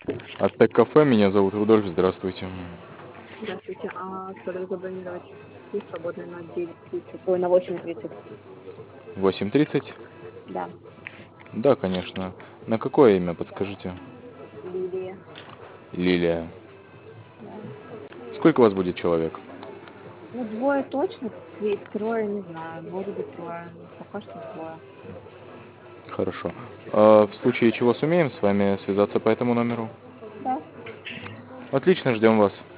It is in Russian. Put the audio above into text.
Аттек кафе, меня зовут Рудольф, здравствуйте. Здравствуйте. А столик забронировать есть свободный на 9:30? Ой, на 8:30. 8:30? Да. Да, конечно. На какое имя, подскажите? Лилия. Лилия. Да. Сколько у вас будет человек? Ну, двое точно, трое не знаю. Может быть, трое. Пока что двое. Хорошо. В случае чего сумеем с вами связаться по этому номеру? Да. Отлично, ждем вас.